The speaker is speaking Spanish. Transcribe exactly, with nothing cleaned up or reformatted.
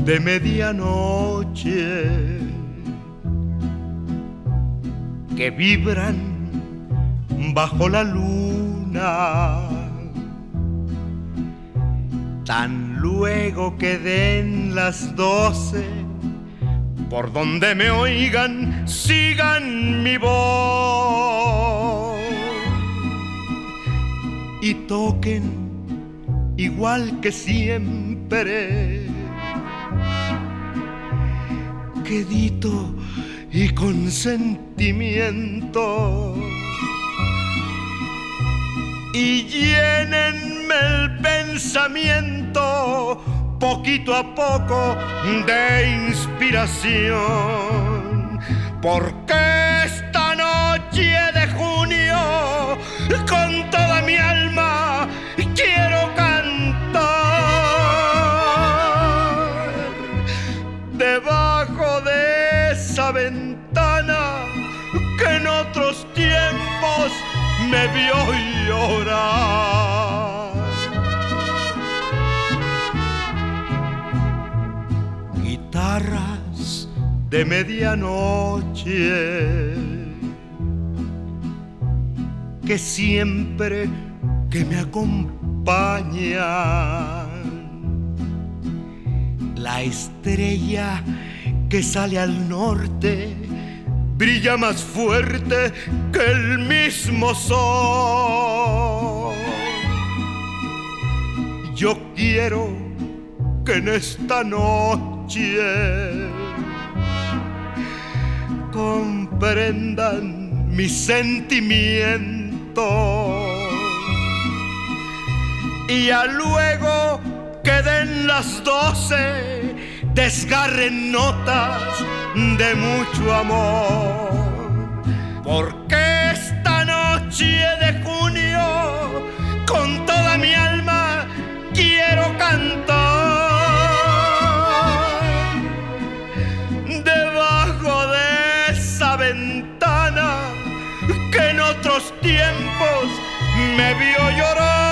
de medianoche que vibran bajo la luna, tan luego que den las doce, por donde me oigan, sigan mi voz y toquen igual que siempre, quedito y con sentimiento, y llénenme el pensamiento poquito a poco de inspiración, porque esta noche de junio con toda mi alma quiero cantar debajo de esa ventana que en otros tiempos me vio llorar. Guitarras de medianoche que siempre que me acompañan, la estrella que sale al norte brilla más fuerte que el mismo sol. Yo quiero que en esta noche comprendan mi sentimiento y a luego que den las doce desgarren notas de mucho amor, porque esta noche de junio con toda mi alma quiero cantar debajo de esa ventana que en otros tiempos me vio llorar.